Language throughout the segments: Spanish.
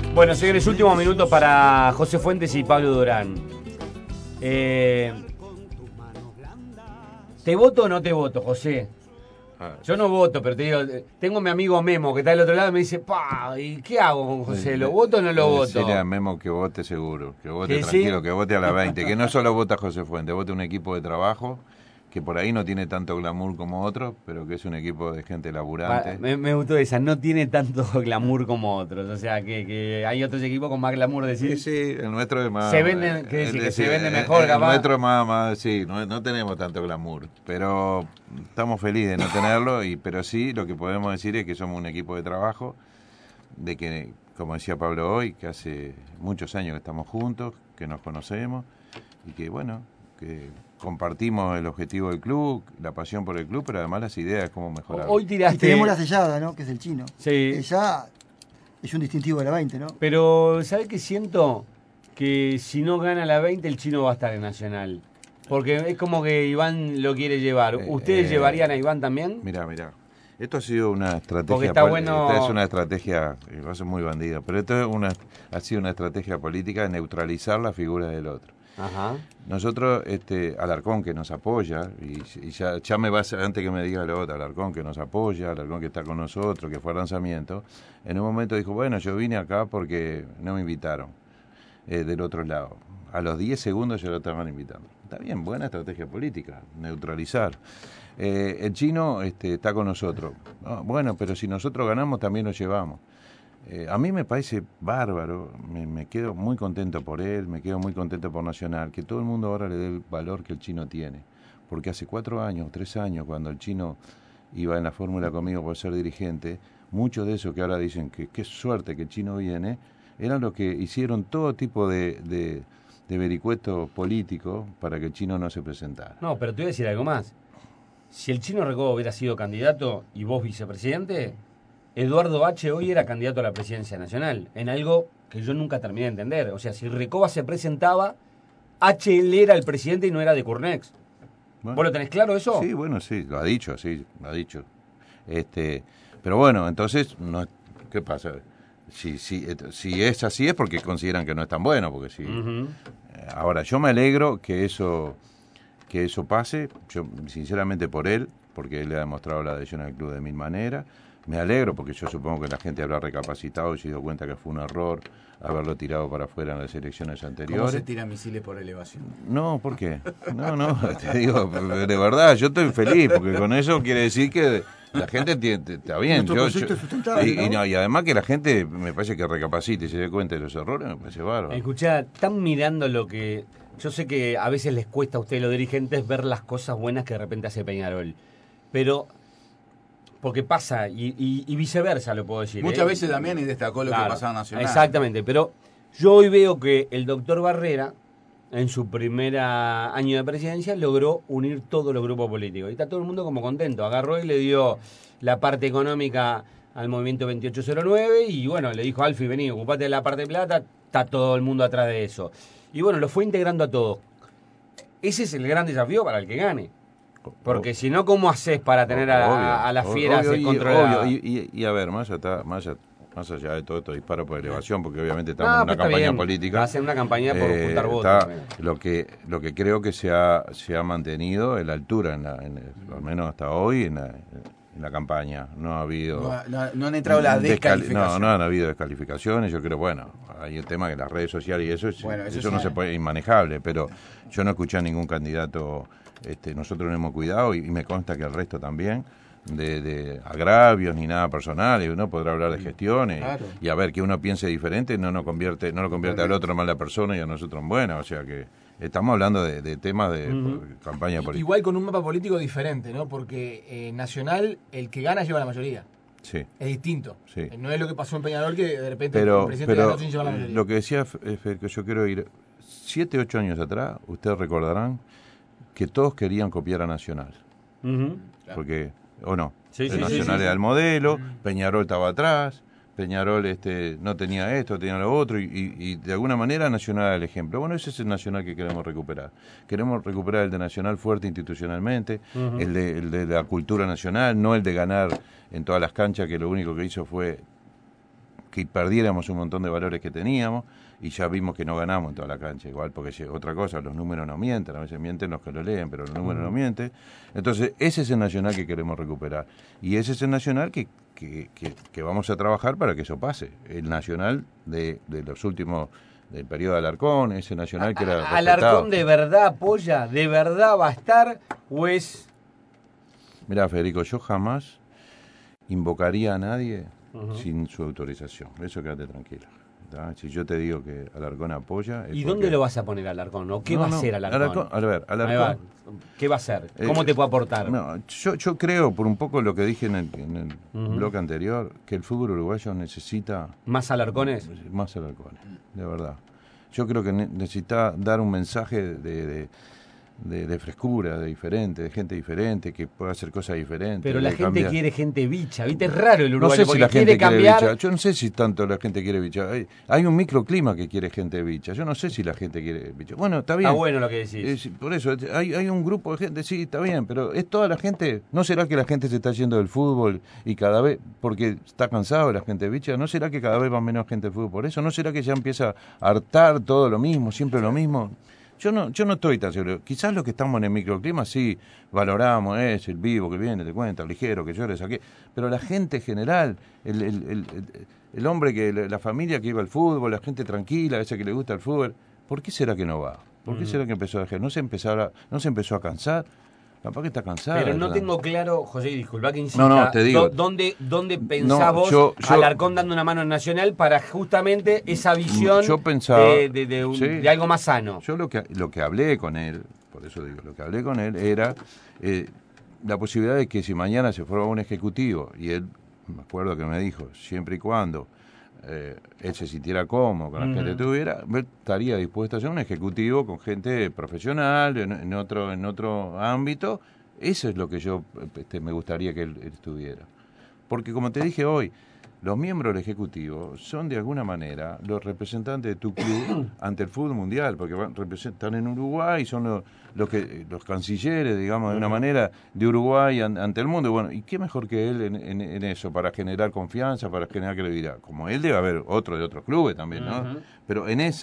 Bueno, señores, último minuto para José Fuentes y Pablo Durán. ¿Te voto o no te voto, José? Yo no voto, pero te digo, tengo a mi amigo Memo que está del otro lado y me dice, pa, ¿y qué hago con José? ¿Lo voto o no lo voto? Decirle a Memo que vote seguro, que vote ¿Que tranquilo, sí? que vote a la 20, que no solo vota José Fuentes, vote un equipo de trabajo que por ahí no tiene tanto glamour como otros, pero que es un equipo de gente laburante. Me gustó esa, no tiene tanto glamour como otros, o sea, que hay otros equipos con más glamour, decir. Sí, el nuestro es más... Se venden, ¿qué decir? Que se vende mejor, el capaz. nuestro es más, sí, no tenemos tanto glamour, pero estamos felices de no tenerlo, pero sí, lo que podemos decir es que somos un equipo de trabajo, de que, como decía Pablo hoy, que hace muchos años que estamos juntos, que nos conocemos, y que, bueno, que compartimos el objetivo del club, la pasión por el club, pero además las ideas de cómo mejorar. Hoy tiraste... Y tenemos la sellada, ¿no? Que es el chino. Sí. Que ya es un distintivo de la 20, ¿no? Pero, ¿sabés qué siento? Que si no gana la 20, el chino va a estar en Nacional. Porque es como que Iván lo quiere llevar. ¿Ustedes llevarían a Iván también? Mirá. Esto ha sido una estrategia... Porque está bueno... Esta es una estrategia, va a ser muy bandido, pero esto ha sido una estrategia política de neutralizar la figura del otro. Ajá. Nosotros, Alarcón que nos apoya, y ya me va a hacer, antes que me diga lo otro, Alarcón que nos apoya, Alarcón que está con nosotros, que fue al lanzamiento, en un momento dijo, bueno, yo vine acá porque no me invitaron del otro lado. A los 10 segundos ya lo estaban invitando. Está bien, buena estrategia política, neutralizar. El chino está con nosotros. No, bueno, pero si nosotros ganamos también lo llevamos. A mí me parece bárbaro, me quedo muy contento por él, me quedo muy contento por Nacional, que todo el mundo ahora le dé el valor que el chino tiene. Porque hace 4 años, 3 años, cuando el chino iba en la fórmula conmigo por ser dirigente, muchos de esos que ahora dicen que qué suerte que el chino viene, eran los que hicieron todo tipo de vericuetos políticos para que el chino no se presentara. No, pero te voy a decir algo más. Si el chino Recoba hubiera sido candidato y vos vicepresidente, Eduardo H. hoy era candidato a la presidencia nacional, en algo que yo nunca terminé de entender. O sea, si Recoba se presentaba, H. él era el presidente y no era de Curnex. Bueno, ¿Vos lo tenés claro eso? Sí, bueno, sí, lo ha dicho, sí, lo ha dicho. Pero bueno, entonces, no, ¿qué pasa? Si es así es porque consideran que no es tan bueno, porque si... Ahora, yo me alegro que eso pase, yo sinceramente por él, porque él le ha demostrado la adhesión al club de 1000 maneras. Me alegro porque yo supongo que la gente habrá recapacitado y se dio cuenta que fue un error haberlo tirado para afuera en las elecciones anteriores. ¿Cómo se tiran misiles por elevación? No, ¿por qué? No, te digo, de verdad, yo estoy feliz, porque con eso quiere decir que la gente está bien. Y además que la gente me parece que recapacite y se dé cuenta de los errores, me parece bárbaro. Escuchá, están mirando lo que... Yo sé que a veces les cuesta a ustedes los dirigentes ver las cosas buenas que de repente hace Peñarol, pero... Porque pasa, y viceversa lo puedo decir. Muchas veces Damián destacó lo que pasaba en Nacional. Exactamente, pero yo hoy veo que el doctor Barrera, en su primer año de presidencia, logró unir todos los grupos políticos. Y está todo el mundo como contento. Agarró y le dio la parte económica al movimiento 2809 y bueno, le dijo, Alfi, vení, ocupate de la parte de plata, está todo el mundo atrás de eso. Y bueno, lo fue integrando a todos. Ese es el gran desafío para el que gane. Porque si no, ¿cómo haces para tener a las fieras controladas? Y a ver, más allá de todo esto disparo por elevación, porque obviamente estamos en una campaña política. Va a ser una campaña por juntar votos. Lo que creo que se ha mantenido es la altura, al menos hasta hoy, en la campaña. No ha habido... No han entrado las descalificaciones. No han habido descalificaciones. Yo creo, bueno, hay el tema que las redes sociales y eso no se puede, inmanejable, pero yo no escuché a ningún candidato... nosotros no hemos cuidado y me consta que el resto también de agravios ni nada personal, y uno podrá hablar de gestiones y a ver que uno piense diferente no lo convierte al otro en mala persona y a nosotros en buena, o sea que estamos hablando de temas de campaña política. Igual con un mapa político diferente, ¿no? Porque Nacional, el que gana lleva la mayoría. Sí. Es distinto. Sí. No es lo que pasó en Peñarol, que de repente el presidente de la Nación lleva la mayoría. Lo que decía que yo quiero ir 7, 8 años atrás, ustedes recordarán que todos querían copiar a Nacional. Porque, ¿o no? Nacional era el modelo, Peñarol estaba atrás, Peñarol no tenía esto, tenía lo otro, y de alguna manera Nacional era el ejemplo. Bueno, ese es el Nacional que queremos recuperar. Queremos recuperar el de Nacional fuerte institucionalmente, el de la cultura nacional, no el de ganar en todas las canchas, que lo único que hizo fue que perdiéramos un montón de valores que teníamos, y ya vimos que no ganamos en toda la cancha, igual, porque otra cosa, los números no mienten, a veces mienten los que lo leen, pero los números no mienten. Entonces, ese es el Nacional que queremos recuperar, y ese es el Nacional que vamos a trabajar para que eso pase. El Nacional de los últimos, del periodo de Alarcón, ese Nacional que era respetado. ¿Alarcón de verdad apoya? ¿De verdad va a estar? ¿O es...? Mirá, Federico, yo jamás invocaría a nadie sin su autorización. Eso quédate tranquilo. ¿Tá? Si yo te digo que Alarcón apoya... ¿Y dónde lo vas a poner Alarcón? ¿O qué va a hacer Alarcón? Alarcón. ¿Qué va a hacer? ¿Cómo te puede aportar? No, yo creo, por un poco lo que dije en el bloque anterior, que el fútbol uruguayo necesita... ¿Más Alarcones? Más Alarcones, de verdad. Yo creo que necesita dar un mensaje de frescura, de diferente, de gente diferente, que pueda hacer cosas diferentes. Pero la gente cambiar. quiere gente bicha, ¿viste? Es raro el uruguayo, No sé si la gente quiere cambiar... bicha. Yo no sé si tanto la gente quiere bicha. Hay un microclima que quiere gente bicha. Yo no sé si la gente quiere bicha. Bueno, está bien. Está bueno lo que decís. Por eso, hay un grupo de gente, sí, está bien, pero ¿es toda la gente? ¿No será que la gente se está yendo del fútbol y cada vez, porque está cansado la gente bicha? ¿No será que cada vez va menos gente del fútbol por eso? ¿No será que ya empieza a hartar todo lo mismo, siempre lo mismo? Yo no estoy tan seguro. Quizás los que estamos en el microclima sí valoramos el vivo que viene, te cuenta, ligero, que llores aquí. Pero la gente general, el hombre, la familia que iba al fútbol, la gente tranquila, esa que le gusta el fútbol, ¿por qué será que no va? ¿Por qué será que empezó a dejar? ¿No se empezó a cansar? Capaz que está cansado. Pero no tengo claro, José, disculpa que insista. No, te digo. ¿Dónde pensás vos Alarcón dando una mano en Nacional para justamente esa visión de algo más sano? Yo lo que hablé con él, por eso digo, lo que hablé con él era la posibilidad de que si mañana se forma un ejecutivo, y él, me acuerdo que me dijo, siempre y cuando él se sintiera cómodo con la gente que tuviera, estaría dispuesto a hacer un ejecutivo con gente profesional en otro ámbito. Eso es lo que yo me gustaría que él estuviera, porque como te dije hoy, los miembros del ejecutivo son de alguna manera los representantes de tu club ante el fútbol mundial, porque están en Uruguay, son los cancilleres, digamos, de una manera, de Uruguay ante el mundo. Y bueno, ¿y qué mejor que él en eso, para generar confianza, para generar credibilidad? Como él debe haber otro de otros clubes también, ¿no? Pero en eso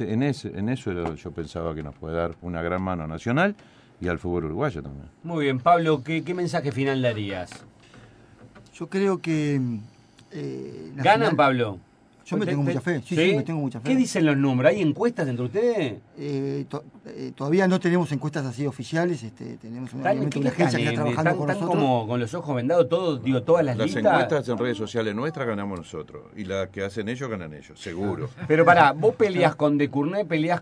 yo pensaba que nos puede dar una gran mano a Nacional y al fútbol uruguayo también. Muy bien, Pablo, ¿qué mensaje final darías? Yo creo que... ¿Ganan, Pablo? Yo me tengo mucha fe. Sí, me tengo mucha fe. ¿Qué dicen los números? ¿Hay encuestas entre ustedes? Todavía no tenemos encuestas así oficiales. Tenemos una agencia que está trabajando con nosotros. Como con los ojos vendados, todas las listas. Las encuestas en redes sociales nuestras ganamos nosotros. Y las que hacen ellos ganan ellos, seguro. Pero pará, vos peleás con De Courney, peleás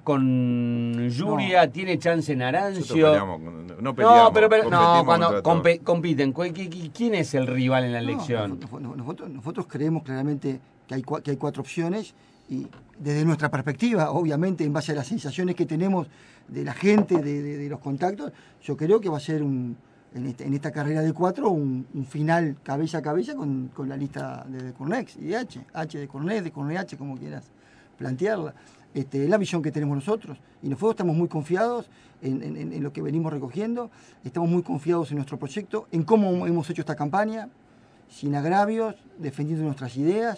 con Yuria, ¿tiene chance Narancio? No peleamos. No, cuando compiten, ¿quién es el rival en la elección? Nosotros creemos claramente que hay cuatro opciones, y desde nuestra perspectiva, obviamente en base a las sensaciones que tenemos de la gente, de los contactos, yo creo que va a ser en esta carrera de cuatro un final cabeza a cabeza con la lista de Cornex y de H de Cornex, de Cornex H, como quieras plantearla. Es la visión que tenemos nosotros, y nosotros estamos muy confiados en lo que venimos recogiendo, estamos muy confiados en nuestro proyecto, en cómo hemos hecho esta campaña, sin agravios, defendiendo nuestras ideas.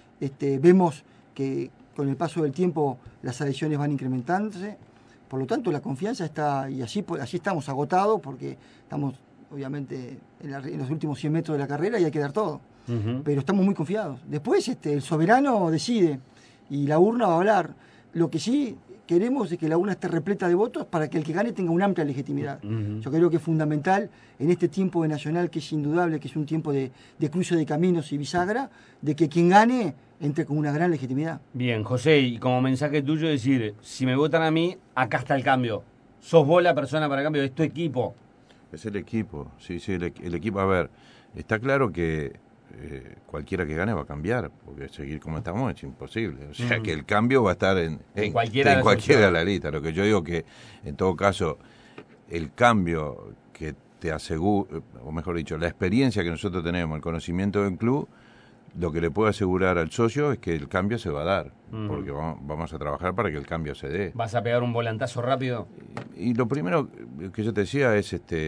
Vemos que con el paso del tiempo las adhesiones van incrementándose, por lo tanto la confianza está, y así estamos agotados, porque estamos obviamente en los últimos 100 metros de la carrera y hay que dar todo, pero estamos muy confiados. Después el soberano decide y la urna va a hablar. Lo que sí queremos es que la urna esté repleta de votos para que el que gane tenga una amplia legitimidad. Yo creo que es fundamental en este tiempo de Nacional, que es indudable que es un tiempo de cruce de caminos y bisagra, de que quien gane entre con una gran legitimidad. Bien, José, y como mensaje tuyo decir, si me votan a mí, acá está el cambio. Sos vos la persona para el cambio, es tu equipo. Es el equipo, sí, el equipo. A ver, está claro que cualquiera que gane va a cambiar, porque seguir como estamos es imposible. O sea, que el cambio va a estar en cualquiera de la lista. Lo que yo digo que, en todo caso, el cambio que te asegura, o mejor dicho, la experiencia que nosotros tenemos, el conocimiento del club, lo que le puedo asegurar al socio es que el cambio se va a dar, porque vamos a trabajar para que el cambio se dé. ¿Vas a pegar un volantazo rápido? Y lo primero que yo te decía es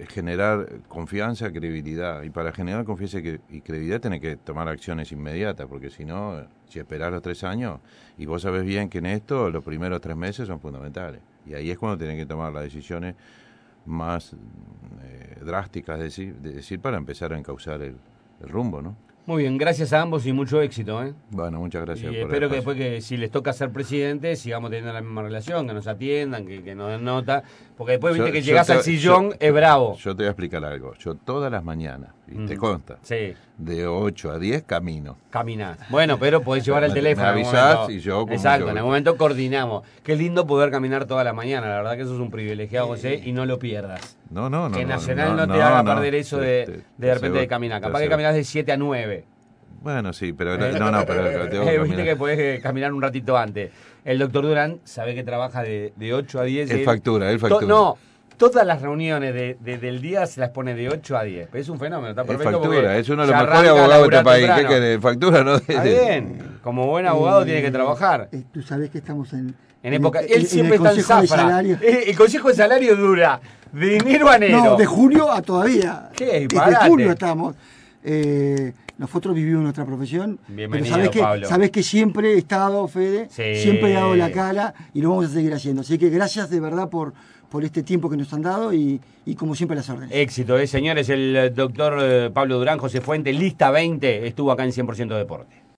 generar confianza, credibilidad. Y para generar confianza y credibilidad tenés que tomar acciones inmediatas, porque si no, si esperás los 3 años, y vos sabés bien que en esto los primeros 3 meses son fundamentales. Y ahí es cuando tenés que tomar las decisiones más drásticas, de decir, para empezar a encauzar el rumbo, ¿no? Muy bien, gracias a ambos y mucho éxito, ¿eh? Bueno, muchas gracias. Y espero que después, que si les toca ser presidente, sigamos teniendo la misma relación, que nos atiendan, que nos den nota, porque después viste que llegás al sillón, es bravo. Yo te voy a explicar algo. Yo todas las mañanas, y te consta, sí, de 8 a 10 camino. Caminás. Bueno, pero podés llevar el teléfono. Me avisás y yo... Exacto, en algún momento coordinamos. Qué lindo poder caminar toda la mañana, la verdad que eso es un privilegiado, José, y no lo pierdas. No. Que Nacional no te haga perder eso de repente de caminar. Capaz que caminás de 7 a 9. Bueno, sí, pero pero tengo que viste que podés caminar un ratito antes. El doctor Durán sabe que trabaja de 8 a 10. Él factura. Todas las reuniones del día se las pone de 8 a 10. Es un fenómeno, está perfecto. Factura, es uno de los mejores abogados de este país. ¿Qué de factura? No, está bien, como buen abogado tiene que trabajar. Tú sabés que estamos en época. Él siempre está en zafra. El consejo de salario dura de enero a enero. No, de junio a todavía. ¿Qué? Desde junio estamos. Nosotros vivimos nuestra profesión. Bienvenido, pero Pablo. Sabés que siempre he estado, Fede, siempre he dado la cara y lo vamos a seguir haciendo. Así que gracias de verdad por este tiempo que nos han dado y como siempre las órdenes. Éxito, señores. El doctor Pablo Durán, José Fuente, lista 20, estuvo acá en 100% Deporte.